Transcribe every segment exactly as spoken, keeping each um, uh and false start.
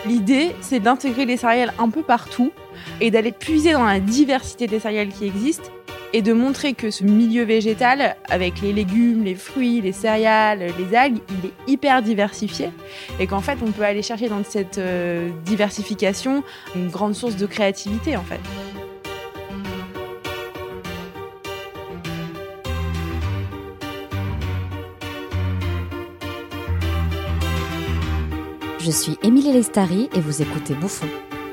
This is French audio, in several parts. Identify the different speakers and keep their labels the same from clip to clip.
Speaker 1: L'idée, c'est d'intégrer les céréales un peu partout et d'aller puiser dans la diversité des céréales qui existent et de montrer que ce milieu végétal, avec les légumes, les fruits, les céréales, les algues, il est hyper diversifié et qu'en fait, on peut aller chercher dans cette euh, diversification une grande source de créativité, en fait.
Speaker 2: Je suis Émilie Lestari et vous écoutez Bouffon.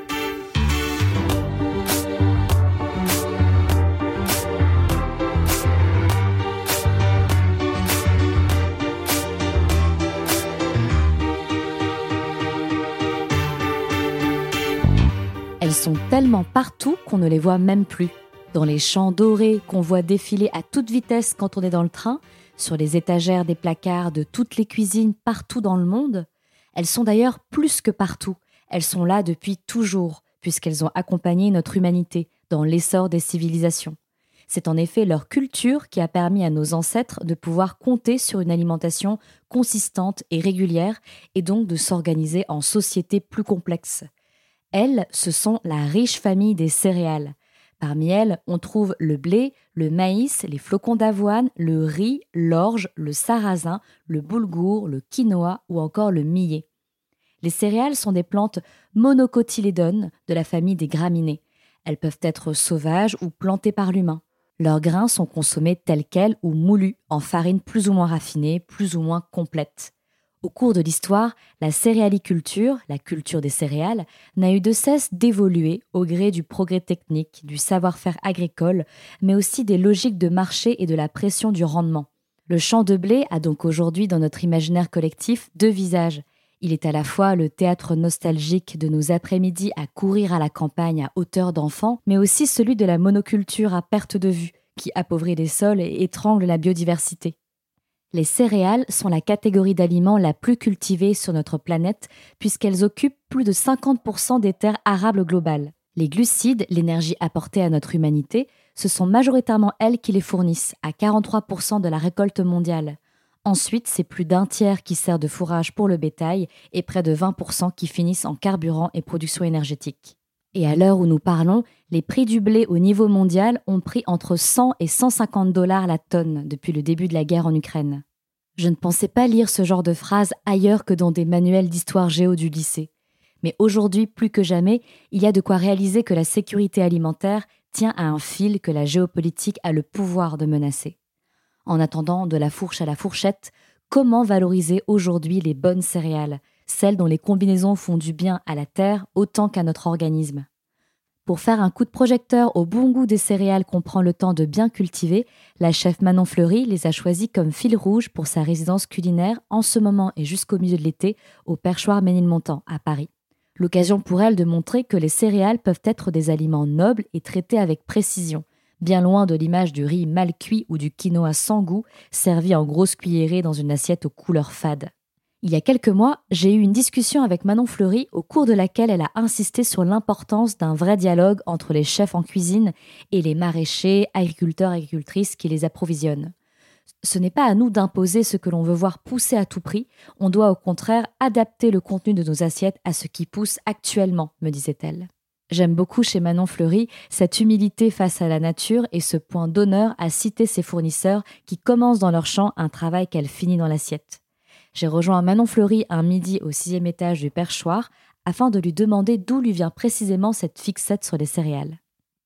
Speaker 2: Elles sont tellement partout qu'on ne les voit même plus. Dans les champs dorés qu'on voit défiler à toute vitesse quand on est dans le train, sur les étagères des placards de toutes les cuisines partout dans le monde. Elles sont d'ailleurs plus que partout. Elles sont là depuis toujours, puisqu'elles ont accompagné notre humanité dans l'essor des civilisations. C'est en effet leur culture qui a permis à nos ancêtres de pouvoir compter sur une alimentation consistante et régulière, et donc de s'organiser en sociétés plus complexes. Elles, ce sont la riche famille des céréales. Parmi elles, on trouve le blé, le maïs, les flocons d'avoine, le riz, l'orge, le sarrasin, le boulgour, le quinoa ou encore le millet. Les céréales sont des plantes monocotylédones de la famille des graminées. Elles peuvent être sauvages ou plantées par l'humain. Leurs grains sont consommés tels quels ou moulus en farine plus ou moins raffinée, plus ou moins complète. Au cours de l'histoire, la céréaliculture, la culture des céréales, n'a eu de cesse d'évoluer au gré du progrès technique, du savoir-faire agricole, mais aussi des logiques de marché et de la pression du rendement. Le champ de blé a donc aujourd'hui dans notre imaginaire collectif deux visages. Il est à la fois le théâtre nostalgique de nos après-midi à courir à la campagne à hauteur d'enfant, mais aussi celui de la monoculture à perte de vue, qui appauvrit les sols et étrangle la biodiversité. Les céréales sont la catégorie d'aliments la plus cultivée sur notre planète puisqu'elles occupent plus de cinquante pour cent des terres arables globales. Les glucides, l'énergie apportée à notre humanité, ce sont majoritairement elles qui les fournissent, à quarante-trois pour cent de la récolte mondiale. Ensuite, c'est plus d'un tiers qui sert de fourrage pour le bétail et près de vingt pour cent qui finissent en carburant et production énergétique. Et à l'heure où nous parlons, les prix du blé au niveau mondial ont pris entre cent et cent cinquante dollars la tonne depuis le début de la guerre en Ukraine. Je ne pensais pas lire ce genre de phrases ailleurs que dans des manuels d'histoire géo du lycée. Mais aujourd'hui, plus que jamais, il y a de quoi réaliser que la sécurité alimentaire tient à un fil que la géopolitique a le pouvoir de menacer. En attendant de la fourche à la fourchette, comment valoriser aujourd'hui les bonnes céréales, celles dont les combinaisons font du bien à la terre autant qu'à notre organisme? Pour faire un coup de projecteur au bon goût des céréales qu'on prend le temps de bien cultiver, la chef Manon Fleury les a choisis comme fil rouge pour sa résidence culinaire en ce moment et jusqu'au milieu de l'été au Perchoir Ménilmontant à Paris. L'occasion pour elle de montrer que les céréales peuvent être des aliments nobles et traités avec précision, bien loin de l'image du riz mal cuit ou du quinoa sans goût servi en grosses cuillerées dans une assiette aux couleurs fades. Il y a quelques mois, j'ai eu une discussion avec Manon Fleury au cours de laquelle elle a insisté sur l'importance d'un vrai dialogue entre les chefs en cuisine et les maraîchers, agriculteurs et agricultrices qui les approvisionnent. Ce n'est pas à nous d'imposer ce que l'on veut voir pousser à tout prix, on doit au contraire adapter le contenu de nos assiettes à ce qui pousse actuellement, me disait-elle. J'aime beaucoup chez Manon Fleury cette humilité face à la nature et ce point d'honneur à citer ses fournisseurs qui commencent dans leur champ un travail qu'elle finit dans l'assiette. J'ai rejoint Manon Fleury un midi au sixième étage du Perchoir afin de lui demander d'où lui vient précisément cette fixette sur les céréales.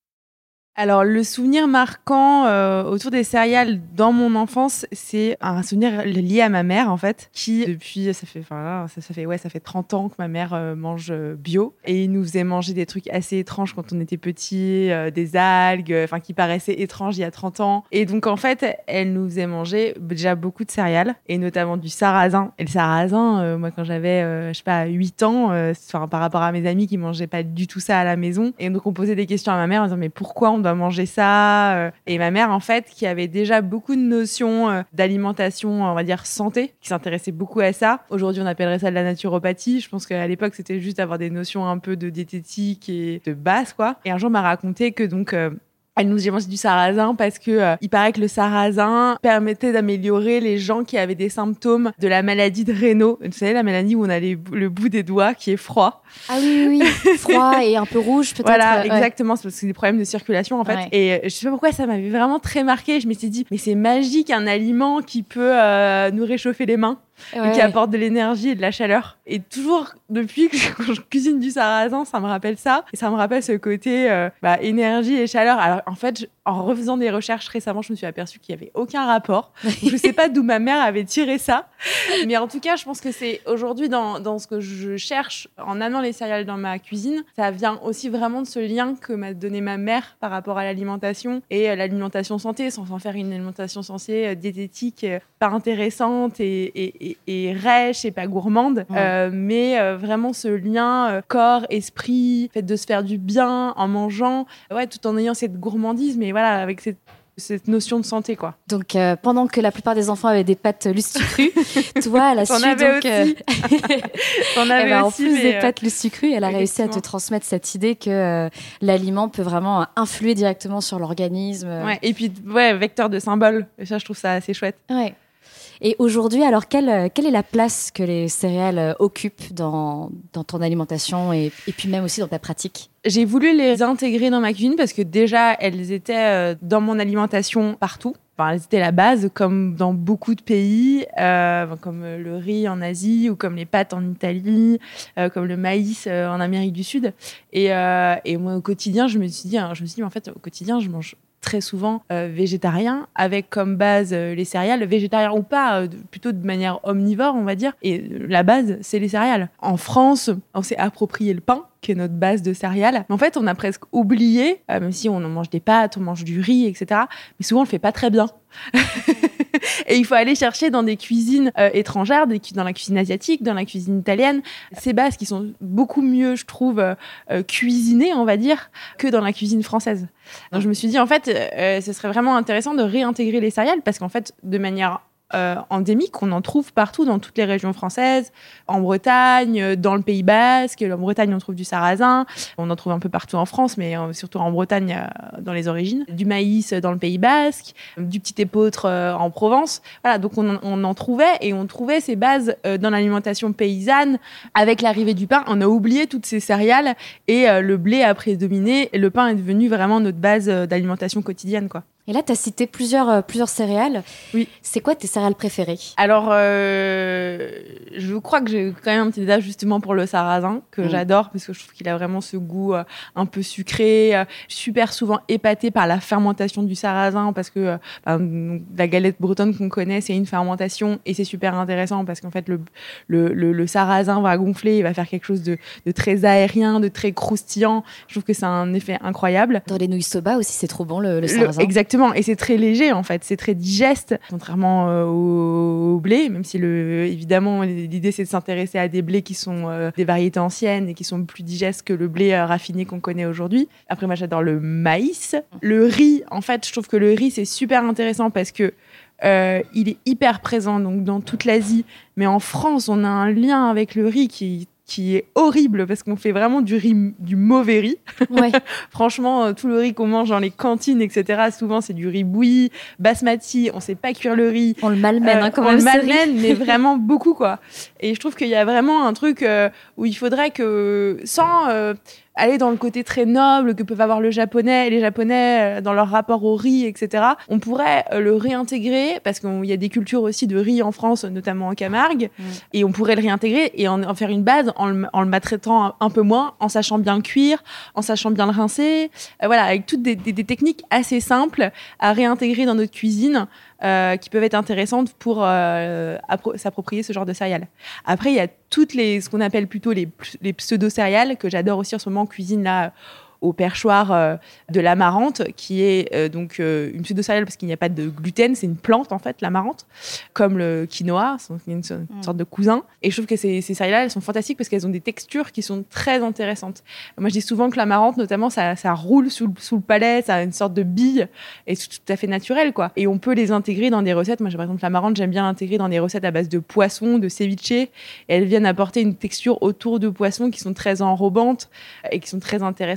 Speaker 1: Alors, le souvenir marquant euh, autour des céréales dans mon enfance, c'est un souvenir lié à ma mère, en fait, qui, depuis, ça fait, enfin, ça, ça fait, ouais, ça fait trente ans que ma mère euh, mange bio. Et il nous faisait manger des trucs assez étranges quand on était petits, euh, des algues, enfin, qui paraissaient étranges il y a trente ans. Et donc, en fait, elle nous faisait manger déjà beaucoup de céréales, et notamment du sarrasin. Et le sarrasin, euh, moi, quand j'avais, euh, je sais pas, huit ans, euh, par rapport à mes amis qui mangeaient pas du tout ça à la maison. Et donc, on posait des questions à ma mère en disant, mais pourquoi on doit manger ça? Et ma mère, en fait, qui avait déjà beaucoup de notions d'alimentation, on va dire santé, qui s'intéressait beaucoup à ça. Aujourd'hui, on appellerait ça de la naturopathie. Je pense qu'à l'époque, c'était juste avoir des notions un peu de diététique et de base, quoi. Et un jour, m'a raconté que donc, euh, Elle nous dit manger du sarrasin parce que euh, il paraît que le sarrasin permettait d'améliorer les gens qui avaient des symptômes de la maladie de Raynaud. Vous savez, la maladie où on a les, le bout des doigts qui est froid.
Speaker 2: Ah oui, oui, oui. Froid et un peu rouge peut-être.
Speaker 1: Voilà,
Speaker 2: ouais.
Speaker 1: exactement. C'est parce que c'est des problèmes de circulation en fait. Ouais. Et euh, je sais pas pourquoi ça m'avait vraiment très marqué. Je me suis dit, mais c'est magique un aliment qui peut euh, nous réchauffer les mains. Ouais. Et qui apporte de l'énergie et de la chaleur. Et toujours, depuis que je, quand je cuisine du sarrasin, ça me rappelle ça. Et ça me rappelle ce côté euh, bah, énergie et chaleur. Alors, en fait, je, en refaisant des recherches récemment, je me suis aperçue qu'il n'y avait aucun rapport. Je ne sais pas d'où ma mère avait tiré ça. Mais en tout cas, je pense que c'est aujourd'hui, dans, dans ce que je cherche en amenant les céréales dans ma cuisine, ça vient aussi vraiment de ce lien que m'a donné ma mère par rapport à l'alimentation et euh, l'alimentation santé, sans en faire une alimentation censée euh, diététique, euh, pas intéressante et, et, et et rêche et pas gourmande, mmh. euh, mais euh, vraiment ce lien euh, corps, esprit, fait de se faire du bien en mangeant, ouais, tout en ayant cette gourmandise, mais voilà, avec cette cette notion de santé, quoi.
Speaker 2: Donc, euh, pendant que la plupart des enfants avaient des pâtes lustucrues, toi, elle a su
Speaker 1: donc...
Speaker 2: Aussi.
Speaker 1: Euh... T'en avais
Speaker 2: ben,
Speaker 1: aussi,
Speaker 2: en plus
Speaker 1: mais
Speaker 2: des
Speaker 1: euh...
Speaker 2: pâtes lustucrues, elle a réussi à te transmettre cette idée que euh, l'aliment peut vraiment influer directement sur l'organisme.
Speaker 1: Ouais, et puis, ouais, vecteur de symboles. Et ça, je trouve ça assez chouette.
Speaker 2: Ouais. Et aujourd'hui, alors, quelle, quelle est la place que les céréales occupent dans, dans ton alimentation et, et puis même aussi dans ta pratique ?
Speaker 1: J'ai voulu les intégrer dans ma cuisine parce que déjà, elles étaient dans mon alimentation partout. Enfin, elles étaient la base, comme dans beaucoup de pays, euh, comme le riz en Asie ou comme les pâtes en Italie, euh, comme le maïs euh, en Amérique du Sud. Et, euh, et moi, au quotidien, je me suis dit, hein, je me suis dit, en fait, au quotidien, je mange très souvent euh, végétarien, avec comme base euh, les céréales, végétarien ou pas, euh, plutôt de manière omnivore, on va dire. Et euh, la base, c'est les céréales. En France, on s'est approprié le pain, qui est notre base de céréales. Mais en fait, on a presque oublié, euh, même si on mange des pâtes, on mange du riz, et cetera. Mais souvent, on le fait pas très bien. Et il faut aller chercher dans des cuisines euh, étrangères, des, dans la cuisine asiatique, dans la cuisine italienne, ces bases qui sont beaucoup mieux, je trouve, euh, euh, cuisinées, on va dire, que dans la cuisine française. Donc je me suis dit, en fait, euh, ce serait vraiment intéressant de réintégrer les céréales parce qu'en fait, de manière Euh, endémique, on en trouve partout dans toutes les régions françaises, en Bretagne, dans le Pays Basque. En Bretagne, on trouve du sarrasin. On en trouve un peu partout en France, mais euh, surtout en Bretagne, euh, dans les origines. Du maïs dans le Pays Basque, du petit épeautre euh, en Provence. Voilà, donc on, on en trouvait et on trouvait ces bases euh, dans l'alimentation paysanne. Avec l'arrivée du pain, on a oublié toutes ces céréales et euh, le blé a prédominé et le pain est devenu vraiment notre base euh, d'alimentation quotidienne, quoi.
Speaker 2: Et là, tu as cité plusieurs, euh, plusieurs céréales.
Speaker 1: Oui.
Speaker 2: C'est quoi tes céréales préférées ?
Speaker 1: Alors, euh, je crois que j'ai quand même un petit détail justement pour le sarrasin, que mmh. j'adore, parce que je trouve qu'il a vraiment ce goût euh, un peu sucré. Euh, super souvent épatée par la fermentation du sarrasin, parce que euh, ben, la galette bretonne qu'on connaît, c'est une fermentation, et c'est super intéressant, parce qu'en fait, le, le, le, le sarrasin va gonfler, il va faire quelque chose de, de très aérien, de très croustillant. Je trouve que c'est un effet incroyable.
Speaker 2: Dans les nouilles soba aussi, c'est trop bon, le, le sarrasin.
Speaker 1: Le, exactement. Et c'est très léger, en fait. C'est très digeste, contrairement euh, au, au blé, même si, le, évidemment, l'idée, c'est de s'intéresser à des blés qui sont euh, des variétés anciennes et qui sont plus digestes que le blé euh, raffiné qu'on connaît aujourd'hui. Après, moi, j'adore le maïs. Le riz, en fait, je trouve que le riz, c'est super intéressant parce que euh, il est hyper présent donc, dans toute l'Asie. Mais en France, on a un lien avec le riz qui qui est horrible parce qu'on fait vraiment du riz, du mauvais riz.
Speaker 2: Ouais.
Speaker 1: Franchement, tout le riz qu'on mange dans les cantines, et cetera, souvent, c'est du riz bouilli, basmati, on sait pas cuire le riz.
Speaker 2: On le malmène, euh, hein,
Speaker 1: on le malmène, mais vraiment beaucoup, quoi. Et je trouve qu'il y a vraiment un truc euh, où il faudrait que, sans euh, aller dans le côté très noble que peuvent avoir le japonais, les japonais euh, dans leur rapport au riz, et cetera, on pourrait euh, le réintégrer, parce qu'il y a des cultures aussi de riz en France, notamment en Camargue, mmh. et on pourrait le réintégrer et en, en faire une base en le, en le maltraitant un, un peu moins, en sachant bien le cuire, en sachant bien le rincer, euh, voilà, avec toutes des, des, des techniques assez simples à réintégrer dans notre cuisine, Euh, qui peuvent être intéressantes pour euh, appro- s'approprier ce genre de céréales. Après, il y a toutes les, ce qu'on appelle plutôt les, les pseudo-céréales, que j'adore aussi en ce moment en cuisine, là, au perchoir euh, de l'amarante, qui est euh, donc euh, une pseudo-céréale parce qu'il n'y a pas de gluten, c'est une plante en fait, l'amarante, comme le quinoa, c'est une, une mmh. sorte de cousin. Et je trouve que ces, ces céréales, elles sont fantastiques parce qu'elles ont des textures qui sont très intéressantes. Moi, je dis souvent que l'amarante, notamment, ça, ça roule sous, sous le palais, ça a une sorte de bille, et c'est tout à fait naturel, quoi. Et on peut les intégrer dans des recettes. Moi, j'ai, par exemple, l'amarante, j'aime bien l'intégrer dans des recettes à base de poisson, de ceviche, et elles viennent apporter une texture autour de poissons qui sont très enrobantes et qui sont très intéressantes.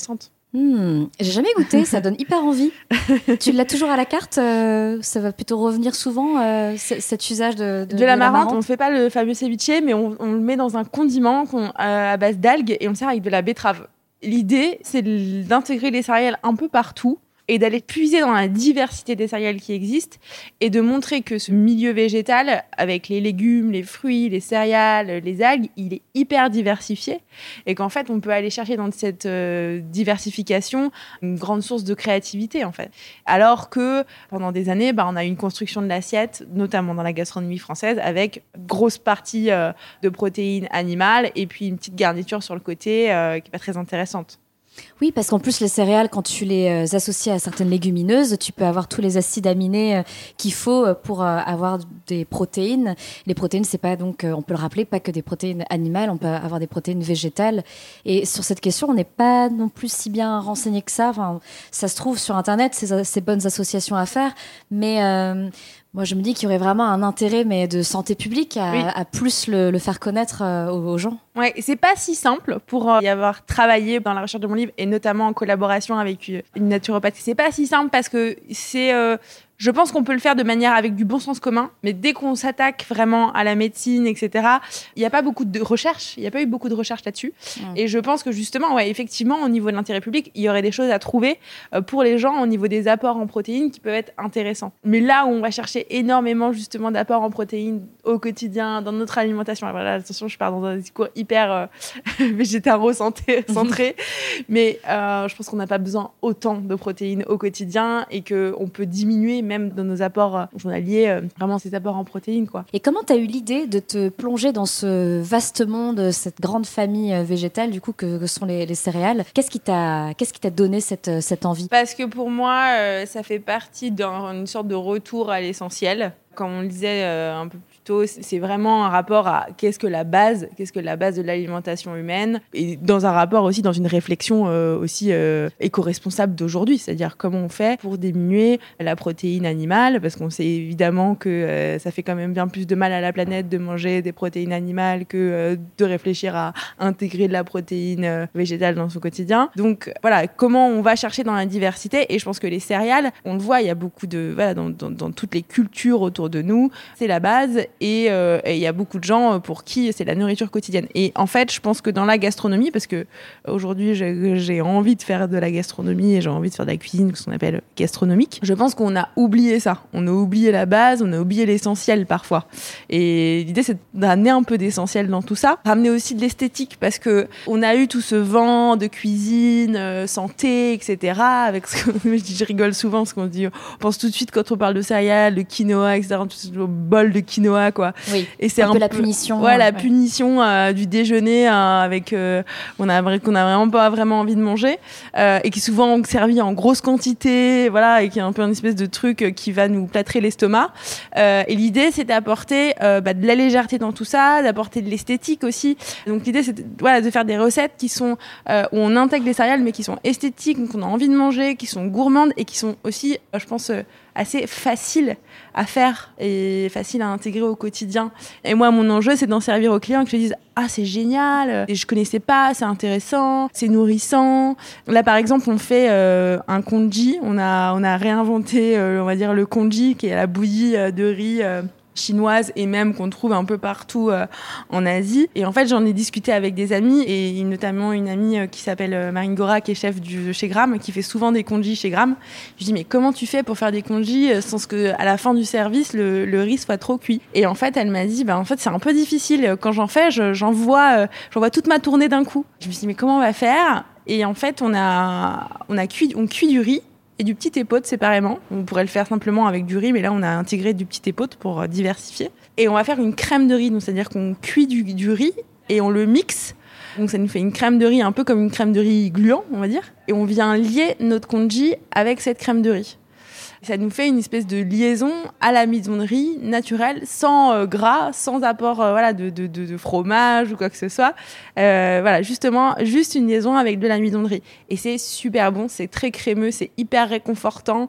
Speaker 2: Hmm, j'ai jamais goûté, ça donne hyper envie. Tu l'as toujours à la carte euh, ça va plutôt revenir souvent, euh, c- cet usage de, de,
Speaker 1: De la marrante, on
Speaker 2: marrante
Speaker 1: ne fait pas le fameux ceviche, mais on, on le met dans un condiment qu'on, euh, à base d'algues et on le sert avec de la betterave. L'idée, c'est de- d'intégrer les céréales un peu partout et d'aller puiser dans la diversité des céréales qui existent et de montrer que ce milieu végétal, avec les légumes, les fruits, les céréales, les algues, il est hyper diversifié et qu'en fait, on peut aller chercher dans cette euh, diversification une grande source de créativité, en fait. Alors que pendant des années, bah, on a eu une construction de l'assiette, notamment dans la gastronomie française, avec grosse partie euh, de protéines animales et puis une petite garniture sur le côté euh, qui n'est pas très intéressante.
Speaker 2: Oui, parce qu'en plus, les céréales, quand tu les euh, associes à certaines légumineuses, tu peux avoir tous les acides aminés euh, qu'il faut euh, pour euh, avoir des protéines. Les protéines, c'est pas donc, euh, on peut le rappeler, pas que des protéines animales, on peut avoir des protéines végétales. Et sur cette question, on n'est pas non plus si bien renseigné que ça. Enfin, ça se trouve sur Internet, ces, ces bonnes associations à faire, mais euh, moi, je me dis qu'il y aurait vraiment un intérêt, mais de santé publique, à,
Speaker 1: Oui.
Speaker 2: à plus le, le faire connaître euh, aux, aux gens.
Speaker 1: Ouais, et c'est pas si simple pour euh, y avoir travaillé dans la recherche de mon livre et notamment en collaboration avec euh, une naturopathe. C'est pas si simple parce que c'est, euh, je pense qu'on peut le faire de manière avec du bon sens commun, mais dès qu'on s'attaque vraiment à la médecine, et cetera, il n'y a pas beaucoup de recherche, il n'y a pas eu beaucoup de recherche là-dessus.
Speaker 2: Mmh.
Speaker 1: Et je pense que justement, ouais, effectivement, au niveau de l'intérêt public, il y aurait des choses à trouver euh, pour les gens au niveau des apports en protéines qui peuvent être intéressants. Mais là où on va chercher énormément justement d'apports en protéines au quotidien, dans notre alimentation, et voilà, attention, je pars dans un discours hyper euh, végétaro-centré, centré, mais euh, je pense qu'on n'a pas besoin autant de protéines au quotidien et qu'on peut diminuer même dans nos apports euh, journaliers, euh, vraiment ces apports en protéines, quoi.
Speaker 2: Et comment tu as eu l'idée de te plonger dans ce vaste monde, cette grande famille euh, végétale, du coup, que, que sont les, les céréales? Qu'est-ce qui t'a, qu'est-ce qui t'a donné cette, cette envie?
Speaker 1: Parce que pour moi, euh, ça fait partie d'une sorte de retour à l'essentiel. Comme on le disait euh, un peu plus tôt, c'est vraiment un rapport à qu'est-ce que la base, qu'est-ce que la base de l'alimentation humaine, et dans un rapport aussi, dans une réflexion euh, aussi euh, éco-responsable d'aujourd'hui, c'est-à-dire comment on fait pour diminuer la protéine animale, parce qu'on sait évidemment que euh, ça fait quand même bien plus de mal à la planète de manger des protéines animales que euh, de réfléchir à intégrer de la protéine euh, végétale dans son quotidien. Donc voilà, comment on va chercher dans la diversité, et je pense que les céréales, on le voit, il y a beaucoup de, voilà, dans, dans, dans toutes les cultures autour de nous, c'est la base, et il euh, y a beaucoup de gens pour qui c'est la nourriture quotidienne. Et en fait, je pense que dans la gastronomie, parce que aujourd'hui j'ai, j'ai envie de faire de la gastronomie et j'ai envie de faire de la cuisine, ce qu'on appelle gastronomique, je pense qu'on a oublié ça. On a oublié la base, on a oublié l'essentiel parfois. Et l'idée, c'est d'amener un peu d'essentiel dans tout ça, ramener aussi de l'esthétique, parce que on a eu tout ce vent de cuisine, euh, santé, et cetera. Avec ce que je, dis, je rigole souvent parce qu'on se dit, on pense tout de suite quand on parle de céréales, de quinoa, et cetera. Tout bol de quinoa, quoi.
Speaker 2: Oui.
Speaker 1: Et c'est
Speaker 2: un,
Speaker 1: un
Speaker 2: peu
Speaker 1: peu
Speaker 2: la punition.
Speaker 1: Ouais, la
Speaker 2: ouais.
Speaker 1: punition euh, du déjeuner euh, avec euh, on a qu'on a vraiment pas vraiment envie de manger euh, et qui est souvent servi en grosse quantité, voilà, et qui est un peu une espèce de truc qui va nous plâtrer l'estomac. Euh, et l'idée, c'est d'apporter euh, bah, de la légèreté dans tout ça, d'apporter de l'esthétique aussi. Donc l'idée, c'est de, voilà, de faire des recettes qui sont euh, où on intègre des céréales, mais qui sont esthétiques, qu'on a envie de manger, qui sont gourmandes et qui sont aussi, euh, je pense, euh, assez faciles à faire et faciles à intégrer au quotidien. Et moi, mon enjeu, c'est d'en servir aux clients, que je dise « Ah, c'est génial, et je connaissais pas, c'est intéressant, c'est nourrissant ». Là, par exemple, on fait euh, un congee. On a, on a réinventé, euh, on va dire, le congee, qui est la bouillie euh, de riz euh, chinoise et même qu'on trouve un peu partout euh, en Asie. Et en fait, j'en ai discuté avec des amis, et notamment une amie euh, qui s'appelle euh, Marine Gora, qui est chef du, chez Gram, qui fait souvent des congés chez Gram. Je dis, mais comment tu fais pour faire des congés sans que à la fin du service, le, le riz soit trop cuit? Et en fait, elle m'a dit, bah, en fait, c'est un peu difficile. Quand j'en fais, je, j'en vois, euh, j'en vois toute ma tournée d'un coup. Je me suis dit, mais comment on va faire? Et en fait, on a, on a cuit, on cuit du riz et du petit épaule séparément. On pourrait le faire simplement avec du riz, mais là, on a intégré du petit épaule pour diversifier. Et on va faire une crème de riz, donc c'est-à-dire qu'on cuit du, du riz et on le mixe. Donc ça nous fait une crème de riz un peu comme une crème de riz gluant, on va dire. Et on vient lier notre congee avec cette crème de riz. Ça nous fait une espèce de liaison à la midonnerie naturelle, sans euh, gras, sans apport euh, voilà, de, de, de, de fromage ou quoi que ce soit. Euh, voilà, justement, juste une liaison avec de la midonnerie. Et c'est super bon, c'est très crémeux, c'est hyper réconfortant.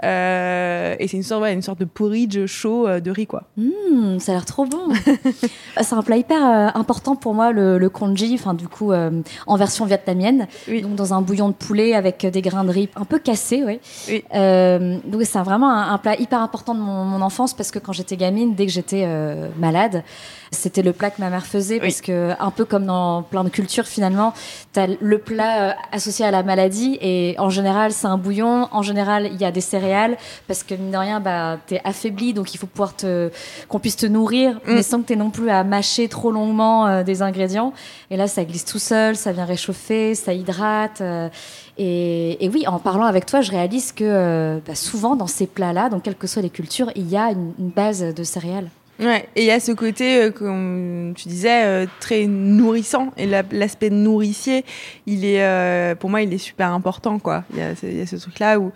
Speaker 1: Euh, et c'est une sorte, ouais, une sorte de porridge chaud euh, de riz, quoi.
Speaker 2: Mmh, ça a l'air trop bon. C'est un plat hyper euh, important pour moi, le, le congee, enfin du coup euh, en version vietnamienne,
Speaker 1: Oui.
Speaker 2: donc dans un bouillon de poulet avec des grains de riz un peu cassés, ouais.
Speaker 1: Oui.
Speaker 2: Euh, donc c'est vraiment un, un plat hyper important de mon, mon enfance parce que quand j'étais gamine, dès que j'étais euh, malade, c'était le plat que ma mère faisait, oui. Parce que un peu comme dans plein de cultures finalement, t'as le plat euh, associé à la maladie et en général c'est un bouillon, en général il y a des céréales parce que mine de rien bah t'es affaibli donc il faut pouvoir te qu'on puisse te nourrir, mm. mais sans que t'aies non plus à mâcher trop longuement euh, des ingrédients. Et là, ça glisse tout seul, ça vient réchauffer, ça hydrate. Euh, et, et oui, en parlant avec toi, je réalise que euh, bah, souvent, dans ces plats-là, donc quelles que soient les cultures, il y a une, une base de céréales.
Speaker 1: Ouais, et il y a ce côté, euh, comme tu disais, euh, très nourrissant. Et la, l'aspect nourricier, il est, euh, pour moi, il est super important, quoi. Il y a, il y a ce truc-là où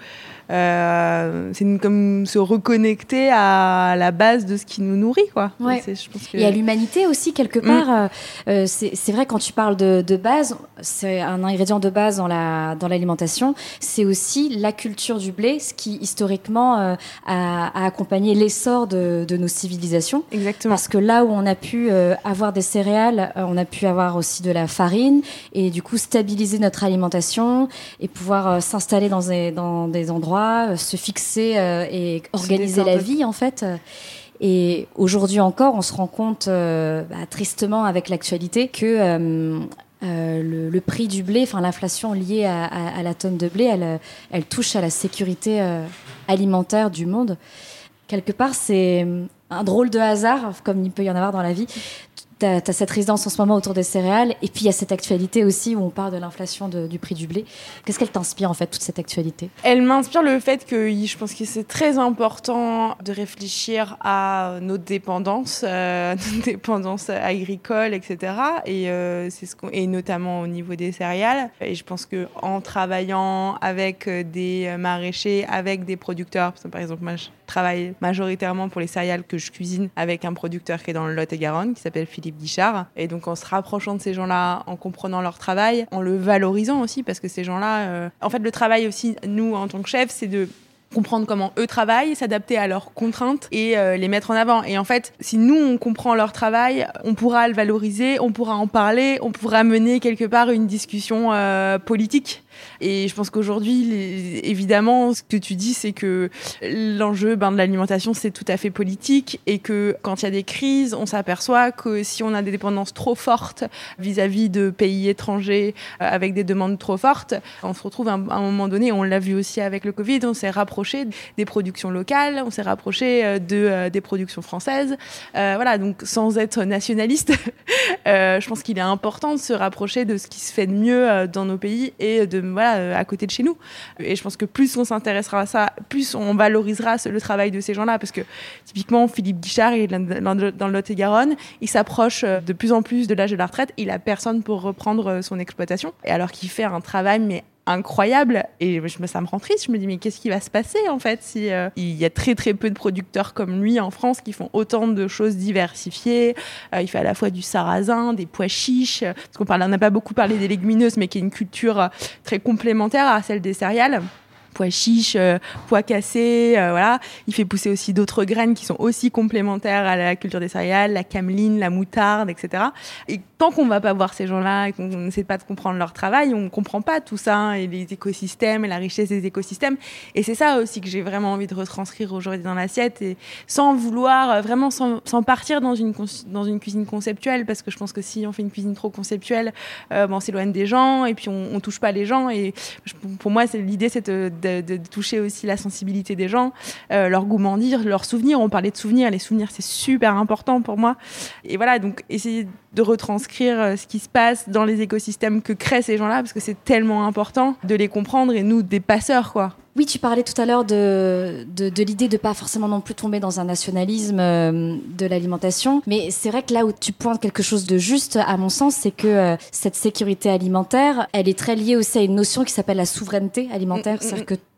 Speaker 1: Euh, c'est une, comme se reconnecter à la base de ce qui nous nourrit, quoi.
Speaker 2: Ouais.
Speaker 1: C'est, je pense que...
Speaker 2: Et à l'humanité aussi, quelque part. Mmh. Euh, c'est, c'est vrai, quand tu parles de, de base, c'est un ingrédient de base dans, la, dans l'alimentation, c'est aussi la culture du blé, ce qui, historiquement, euh, a, a accompagné l'essor de, de nos civilisations.
Speaker 1: Exactement.
Speaker 2: Parce que là où on a pu euh, avoir des céréales, euh, on a pu avoir aussi de la farine, et du coup, stabiliser notre alimentation, et pouvoir euh, s'installer dans des, dans des endroits, se fixer euh, et organiser la vie en fait. Et aujourd'hui encore, on se rend compte euh, bah, tristement avec l'actualité que euh, euh, le, le prix du blé, enfin l'inflation liée à, à, à la tonne de blé, elle, elle touche à la sécurité euh, alimentaire du monde. Quelque part, c'est un drôle de hasard, comme il peut y en avoir dans la vie. T'as, t'as cette résidence en ce moment autour des céréales, et puis il y a cette actualité aussi où on parle de l'inflation de, du prix du blé. Qu'est-ce qu'elle t'inspire en fait, toute cette actualité ?
Speaker 1: Elle m'inspire le fait que je pense que c'est très important de réfléchir à nos dépendances, euh, nos dépendances agricoles, et cetera. Et, euh, c'est ce qu'on, et notamment au niveau des céréales. Et je pense qu'en travaillant avec des maraîchers, avec des producteurs, parce que par exemple moi je travaille majoritairement pour les céréales que je cuisine avec un producteur qui est dans le Lot-et-Garonne, qui s'appelle Philippe Guichard. Et donc en se rapprochant de ces gens-là, en comprenant leur travail, en le valorisant aussi, parce que ces gens-là... Euh... En fait, le travail aussi, nous, en tant que chefs, c'est de comprendre comment eux travaillent, s'adapter à leurs contraintes et euh, les mettre en avant. Et en fait, si nous, on comprend leur travail, on pourra le valoriser, on pourra en parler, on pourra mener quelque part une discussion euh, politique. Et je pense qu'aujourd'hui, les, évidemment, ce que tu dis, c'est que l'enjeu ben, de l'alimentation, c'est tout à fait politique et que quand il y a des crises, on s'aperçoit que si on a des dépendances trop fortes vis-à-vis de pays étrangers euh, avec des demandes trop fortes, on se retrouve à un, à un moment donné, on l'a vu aussi avec le Covid, on s'est rapproché des productions locales, on s'est rapproché de, euh, des productions françaises. Euh, voilà, donc sans être nationaliste, euh, je pense qu'il est important de se rapprocher de ce qui se fait de mieux euh, dans nos pays et de voilà, à côté de chez nous. Et je pense que plus on s'intéressera à ça, plus on valorisera le travail de ces gens-là, parce que typiquement, Philippe Guichard, il est dans le Lot-et-Garonne, il s'approche de plus en plus de l'âge de la retraite, il a personne pour reprendre son exploitation, et alors qu'il fait un travail, mais incroyable, et je me, ça me rend triste, je me dis mais qu'est-ce qui va se passer en fait si euh, il y a très très peu de producteurs comme lui en France qui font autant de choses diversifiées. Euh, il fait à la fois du sarrasin, des pois chiches, parce qu'on parle, on n'a pas beaucoup parlé des légumineuses, mais qui est une culture euh, très complémentaire à celle des céréales. Pois chiches, euh, pois cassés, euh, voilà. Il fait pousser aussi d'autres graines qui sont aussi complémentaires à la culture des céréales, la cameline, la moutarde, et cetera. Et tant qu'on ne va pas voir ces gens-là et qu'on n'essaie pas de comprendre leur travail, on ne comprend pas tout ça, hein, et les écosystèmes et la richesse des écosystèmes. Et c'est ça aussi que j'ai vraiment envie de retranscrire aujourd'hui dans l'assiette, et sans vouloir, vraiment sans, sans partir dans une, dans une cuisine conceptuelle, parce que je pense que si on fait une cuisine trop conceptuelle, euh, bon, on s'éloigne des gens et puis on ne touche pas les gens. Et je, pour moi, c'est, l'idée, c'est de, de De, de toucher aussi la sensibilité des gens, euh, leur gourmandise, leurs souvenirs. On parlait de souvenirs, les souvenirs c'est super important pour moi. Et voilà, donc essayer de retranscrire ce qui se passe dans les écosystèmes que créent ces gens-là, parce que c'est tellement important de les comprendre, et nous, des passeurs, quoi.
Speaker 2: Oui, tu parlais tout à l'heure de, de, de l'idée de ne pas forcément non plus tomber dans un nationalisme euh, de l'alimentation. Mais c'est vrai que là où tu pointes quelque chose de juste, à mon sens, c'est que euh, cette sécurité alimentaire, elle est très liée aussi à une notion qui s'appelle la souveraineté alimentaire. Mmh, mmh. C'est-à-dire que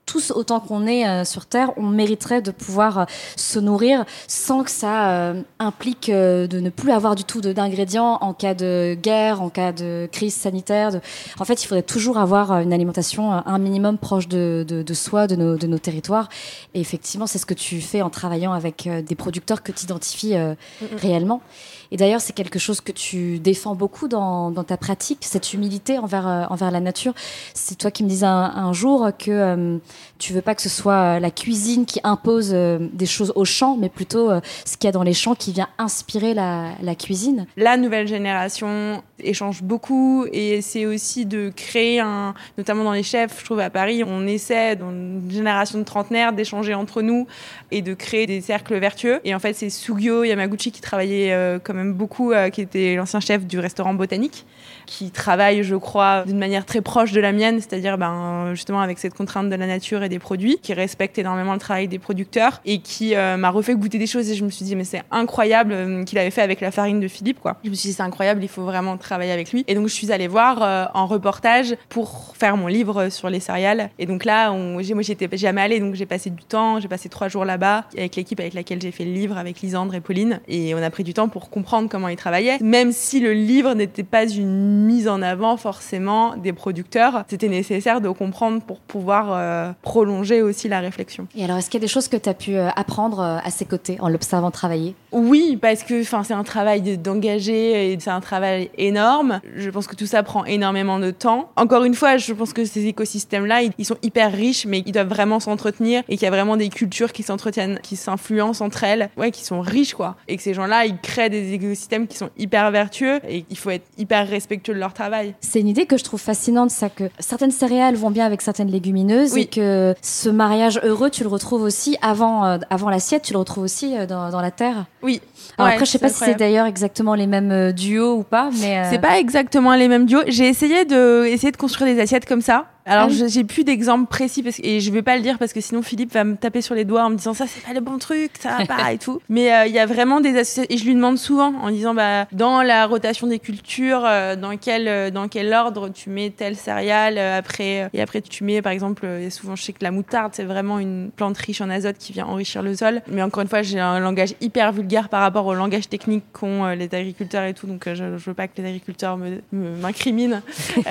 Speaker 2: tous, autant qu'on est euh, sur Terre, on mériterait de pouvoir euh, se nourrir sans que ça euh, implique euh, de ne plus avoir du tout de, d'ingrédients en cas de guerre, en cas de crise sanitaire. De... En fait, il faudrait toujours avoir une alimentation euh, un minimum proche de, de, de soi, de nos, de nos territoires. Et effectivement, c'est ce que tu fais en travaillant avec euh, des producteurs que tu identifies euh, mmh. réellement. Et d'ailleurs, c'est quelque chose que tu défends beaucoup dans, dans ta pratique, cette humilité envers, euh, envers la nature. C'est toi qui me disais un, un jour que euh, tu veux pas que ce soit la cuisine qui impose euh, des choses aux champs, mais plutôt euh, ce qu'il y a dans les champs qui vient inspirer la, la cuisine.
Speaker 1: La nouvelle génération échange beaucoup et c'est aussi de créer un, notamment dans les chefs, je trouve à Paris, on essaie dans une génération de trentenaires d'échanger entre nous et de créer des cercles vertueux. Et en fait, c'est Sugio Yamaguchi qui travaillait euh, comme même beaucoup, euh, qui était l'ancien chef du restaurant Botanique, qui travaille, je crois, d'une manière très proche de la mienne, c'est-à-dire ben, justement avec cette contrainte de la nature et des produits, qui respecte énormément le travail des producteurs et qui euh, m'a refait goûter des choses et je me suis dit mais c'est incroyable euh, qu'il avait fait avec la farine de Philippe, quoi. Je me suis dit c'est incroyable, il faut vraiment travailler avec lui. Et donc je suis allée voir euh, en reportage pour faire mon livre sur les céréales. Et donc là, on, j'ai, moi j'étais jamais allée, donc j'ai passé du temps, j'ai passé trois jours là-bas avec l'équipe avec laquelle j'ai fait le livre, avec Lisandre et Pauline, et on a pris du temps pour comprendre comment ils travaillaient, même si le livre n'était pas une mise en avant forcément des producteurs, c'était nécessaire de comprendre pour pouvoir euh, prolonger aussi la réflexion.
Speaker 2: Et alors, est-ce qu'il y a des choses que tu as pu euh, apprendre euh, à ses côtés en l'observant travailler ?
Speaker 1: Oui, parce que c'est un travail d'engagé et c'est un travail énorme. Je pense que tout ça prend énormément de temps. Encore une fois, je pense que ces écosystèmes-là, ils sont hyper riches, mais ils doivent vraiment s'entretenir et qu'il y a vraiment des cultures qui s'entretiennent, qui s'influencent entre elles, ouais, qui sont riches, quoi. Et que ces gens-là, ils créent des écosystèmes qui sont hyper vertueux et il faut être hyper respectueux de leur travail.
Speaker 2: C'est une idée que je trouve fascinante, ça, que certaines céréales vont bien avec certaines légumineuses, oui. Et que ce mariage heureux, tu le retrouves aussi avant, euh, avant l'assiette, tu le retrouves aussi euh, dans, dans la terre.
Speaker 1: Oui.
Speaker 2: Alors
Speaker 1: ouais,
Speaker 2: après, je sais pas incroyable. Si c'est d'ailleurs exactement les mêmes euh, duos ou pas, mais euh...
Speaker 1: c'est pas exactement les mêmes duos. J'ai essayé de essayer de construire des assiettes comme ça. Alors, ah oui. je, j'ai plus d'exemples précis parce que, et je vais pas le dire parce que sinon Philippe va me taper sur les doigts en me disant ça c'est pas le bon truc, ça va pas et tout. Mais il euh, y a vraiment des associations et je lui demande souvent en disant bah dans la rotation des cultures, euh, dans quel euh, dans quel ordre tu mets telle céréale euh, après euh, et après tu mets par exemple euh, et souvent je sais que la moutarde c'est vraiment une plante riche en azote qui vient enrichir le sol. Mais encore une fois j'ai un langage hyper vulgaire par rapport au langage technique qu'ont euh, les agriculteurs et tout, donc euh, je, je veux pas que les agriculteurs me, me m'incriminent.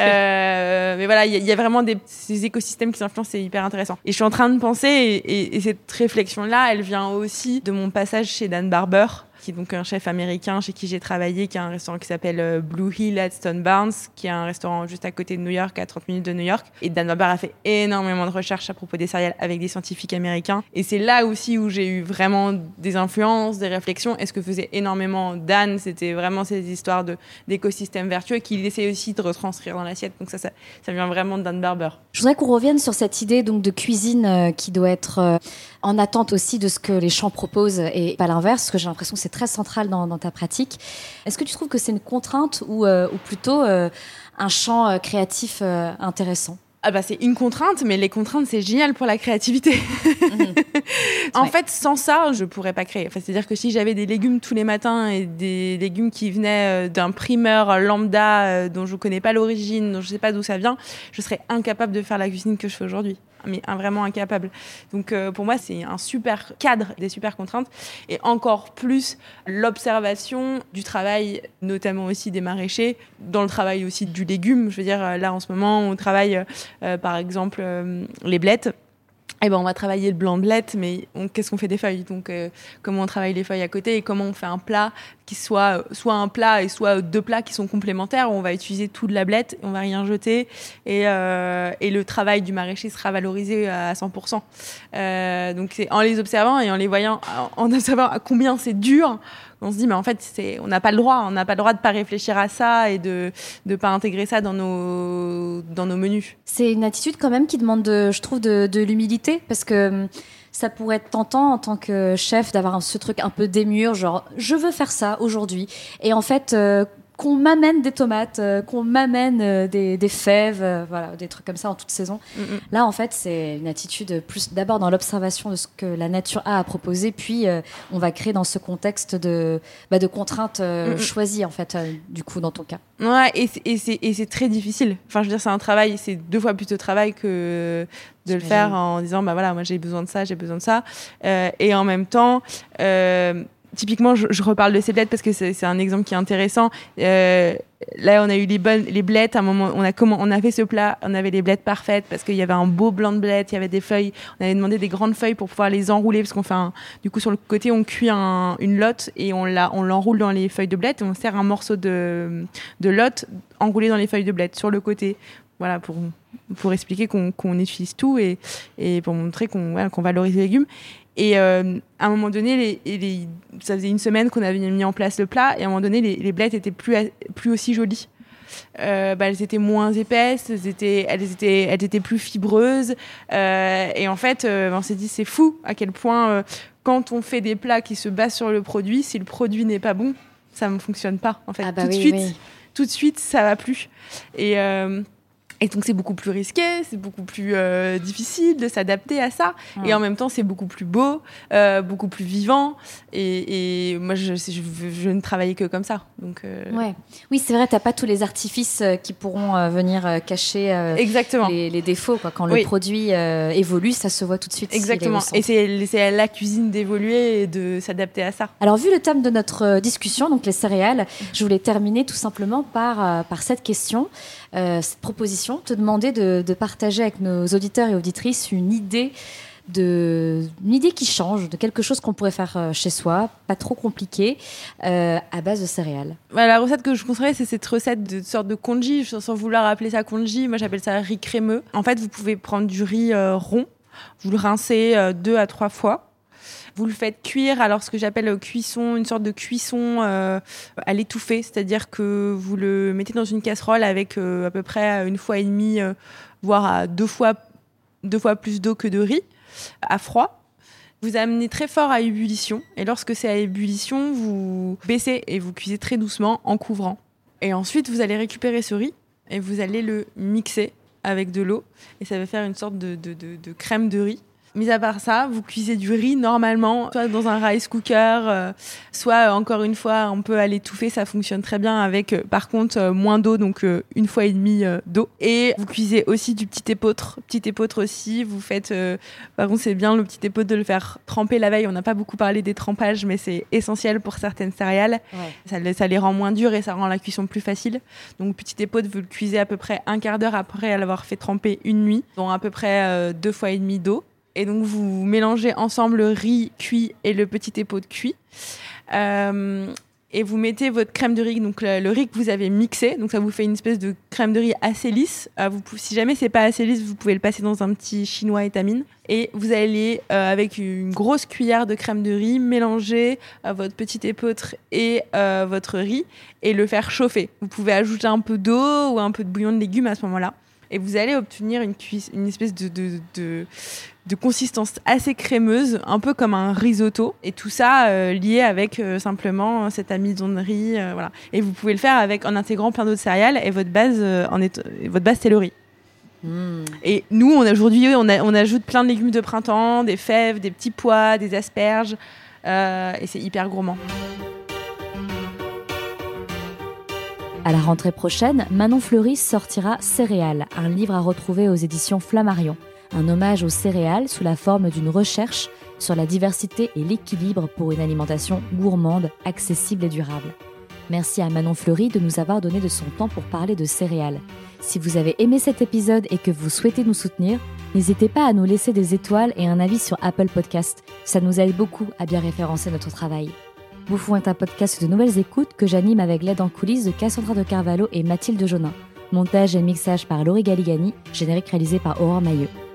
Speaker 1: euh, mais voilà il y, y a vraiment des ces écosystèmes qui s'influencent, c'est hyper intéressant. Et je suis en train de penser, et, et, et cette réflexion-là, elle vient aussi de mon passage chez Dan Barber, qui est donc un chef américain chez qui j'ai travaillé, qui a un restaurant qui s'appelle Blue Hill at Stone Barns, qui est un restaurant juste à côté de New York, à trente minutes de New York. Et Dan Barber a fait énormément de recherches à propos des céréales avec des scientifiques américains. Et c'est là aussi où j'ai eu vraiment des influences, des réflexions. Et ce que faisait énormément Dan, c'était vraiment ces histoires de, d'écosystèmes vertueux qu'il essayait aussi de retranscrire dans l'assiette. Donc ça, ça, ça vient vraiment de Dan Barber.
Speaker 2: Je voudrais qu'on revienne sur cette idée donc, de cuisine euh, qui doit être euh, en attente aussi de ce que les champs proposent et pas l'inverse, parce que j'ai l'impression que c'est très central dans, dans ta pratique. Est-ce que tu trouves que c'est une contrainte ou, euh, ou plutôt euh, un champ euh, créatif euh, intéressant ?
Speaker 1: Ah bah c'est une contrainte, mais les contraintes, c'est génial pour la créativité. Mmh. En ouais. fait, sans ça, je pourrais pas créer. Enfin, c'est-à-dire que si j'avais des légumes tous les matins et des légumes qui venaient d'un primeur lambda euh, dont je connais pas l'origine, dont je sais pas d'où ça vient, je serais incapable de faire la cuisine que je fais aujourd'hui. Mais vraiment incapable. Donc euh, pour moi, c'est un super cadre, des super contraintes. Et encore plus l'observation du travail, notamment aussi des maraîchers, dans le travail aussi du légume. Je veux dire, là en ce moment, on travaille euh, par exemple euh, les blettes. Eh ben, on va travailler le blanc de blette, mais on, qu'est-ce qu'on fait des feuilles ? Donc, euh, comment on travaille les feuilles à côté et comment on fait un plat qui soit soit un plat et soit deux plats qui sont complémentaires où on va utiliser tout de la blette, on va rien jeter et, euh, et le travail du maraîcher sera valorisé à cent pour cent. Euh, donc, c'est en les observant et en les voyant, en observant à combien c'est dur, on se dit mais en fait c'est, on n'a pas le droit, on n'a pas le droit de pas réfléchir à ça et de de pas intégrer ça dans nos dans nos menus.
Speaker 2: C'est une attitude quand même qui demande de, je trouve de, de l'humilité parce que ça pourrait être tentant en tant que chef d'avoir ce truc un peu démur, genre je veux faire ça aujourd'hui et en fait euh, qu'on m'amène des tomates, euh, qu'on m'amène euh, des, des fèves, euh, voilà, des trucs comme ça en toute saison. Mm-hmm. Là, en fait, c'est une attitude plus d'abord dans l'observation de ce que la nature a à proposer, puis euh, on va créer dans ce contexte de, bah, de contraintes euh, mm-hmm. choisies, en fait, euh, du coup, dans ton cas.
Speaker 1: Ouais, et c'est, et, c'est, et c'est très difficile. Enfin, je veux dire, c'est un travail, c'est deux fois plus de travail que de J'imagine. le faire en disant, bah voilà, moi j'ai besoin de ça, j'ai besoin de ça. Euh, et en même temps, euh, typiquement, je, je reparle de ces blettes parce que c'est, c'est un exemple qui est intéressant. Euh, là, on a eu les bonnes, les blettes. À un moment, on a comment, on a fait ce plat. On avait les blettes parfaites parce qu'il y avait un beau blanc de blettes. Il y avait des feuilles. On avait demandé des grandes feuilles pour pouvoir les enrouler parce qu'on fait un, du coup sur le côté, on cuit un, une lotte et on la, on l'enroule dans les feuilles de blettes et on sert un morceau de, de lotte enroulé dans les feuilles de blettes sur le côté. Voilà, pour, pour expliquer qu'on, qu'on utilise tout et, et pour montrer qu'on, voilà, qu'on valorise les légumes. Et euh, à un moment donné, les, les, ça faisait une semaine qu'on avait mis en place le plat, et à un moment donné, les, les blettes étaient plus, plus aussi jolies. Euh, bah, elles étaient moins épaisses, elles étaient, elles étaient, elles étaient plus fibreuses. Euh, et en fait, euh, on s'est dit, c'est fou à quel point, euh, quand on fait des plats qui se basent sur le produit, si le produit n'est pas bon, ça ne fonctionne pas. En fait,
Speaker 2: ah bah
Speaker 1: tout,
Speaker 2: oui,
Speaker 1: de suite,
Speaker 2: oui.
Speaker 1: tout de suite, ça ne va plus. Et... Euh, Et donc, c'est beaucoup plus risqué, c'est beaucoup plus euh, difficile de s'adapter à ça. Ouais. Et en même temps, c'est beaucoup plus beau, euh, beaucoup plus vivant. Et, et moi, je, je, je, je ne travaillais que comme ça. Donc, euh...
Speaker 2: ouais. Oui, c'est vrai, tu n'as pas tous les artifices qui pourront euh, venir euh, cacher euh,
Speaker 1: Exactement.
Speaker 2: Les, les défauts. Quoi. Quand le
Speaker 1: oui.
Speaker 2: produit euh, évolue, ça se voit tout de suite.
Speaker 1: Exactement. Et c'est, c'est à la cuisine d'évoluer et de s'adapter à ça.
Speaker 2: Alors, vu le thème de notre discussion, donc les céréales, je voulais terminer tout simplement par, euh, par cette question, euh, cette proposition. Te demander de, de partager avec nos auditeurs et auditrices une idée, de, une idée qui change, de quelque chose qu'on pourrait faire chez soi, pas trop compliqué, euh, à base de céréales.
Speaker 1: Bah, la recette que je conseillerais, c'est cette recette de sorte de congee, sans vouloir appeler ça congee. Moi, j'appelle ça riz crémeux. En fait, vous pouvez prendre du riz euh, rond, vous le rincez euh, deux à trois fois. Vous le faites cuire, alors ce que j'appelle cuisson, une sorte de cuisson euh, à l'étouffée, c'est-à-dire que vous le mettez dans une casserole avec euh, à peu près une fois et demie, euh, voire à deux fois, deux fois plus d'eau que de riz, à froid. Vous amenez très fort à ébullition, et lorsque c'est à ébullition, vous baissez et vous cuisez très doucement en couvrant. Et ensuite, vous allez récupérer ce riz et vous allez le mixer avec de l'eau, et ça va faire une sorte de, de, de, de crème de riz. Mis à part ça, vous cuisez du riz normalement, soit dans un rice cooker, euh, soit euh, encore une fois, on peut à l'étouffer, ça fonctionne très bien avec, euh, par contre, euh, moins d'eau, donc euh, une fois et demie euh, d'eau. Et vous cuisez aussi du petit épeautre, petit épeautre aussi. Vous faites, euh, par contre, c'est bien le petit épeautre de le faire tremper la veille. On n'a pas beaucoup parlé des trempages, mais c'est essentiel pour certaines céréales. Ouais. Ça, ça les rend moins dures et ça rend la cuisson plus facile. Donc petit épeautre, vous le cuisez à peu près un quart d'heure après l'avoir fait tremper une nuit, dont à peu près euh, deux fois et demi d'eau. Et donc, vous mélangez ensemble le riz cuit et le petit épeautre cuit. Euh, et vous mettez votre crème de riz, donc le, le riz que vous avez mixé. Donc, ça vous fait une espèce de crème de riz assez lisse. Euh, vous, si jamais c'est pas assez lisse, vous pouvez le passer dans un petit chinois étamine. Et vous allez, euh, avec une grosse cuillère de crème de riz, mélanger euh, votre petit épeautre et euh, votre riz et le faire chauffer. Vous pouvez ajouter un peu d'eau ou un peu de bouillon de légumes à ce moment-là. Et vous allez obtenir une, cuisse, une espèce de, de, de, de consistance assez crémeuse, un peu comme un risotto. Et tout ça euh, lié avec euh, simplement cette amidon de riz. Euh, voilà. Et vous pouvez le faire avec, en intégrant plein d'autres céréales. Et votre base, euh, en est, votre base c'est le riz. Mmh. Et nous, on, aujourd'hui, on, a, on ajoute plein de légumes de printemps, des fèves, des petits pois, des asperges. Euh, et c'est hyper gourmand.
Speaker 2: À la rentrée prochaine, Manon Fleury sortira Céréales, un livre à retrouver aux éditions Flammarion. Un hommage aux céréales sous la forme d'une recherche sur la diversité et l'équilibre pour une alimentation gourmande, accessible et durable. Merci à Manon Fleury de nous avoir donné de son temps pour parler de céréales. Si vous avez aimé cet épisode et que vous souhaitez nous soutenir, n'hésitez pas à nous laisser des étoiles et un avis sur Apple Podcast. Ça nous aide beaucoup à bien référencer notre travail. Bouffon est un podcast de nouvelles écoutes que j'anime avec l'aide en coulisses de Cassandra de Carvalho et Mathilde Jonin. Montage et mixage par Laurie Galigani, générique réalisé par Aurore Mailleux.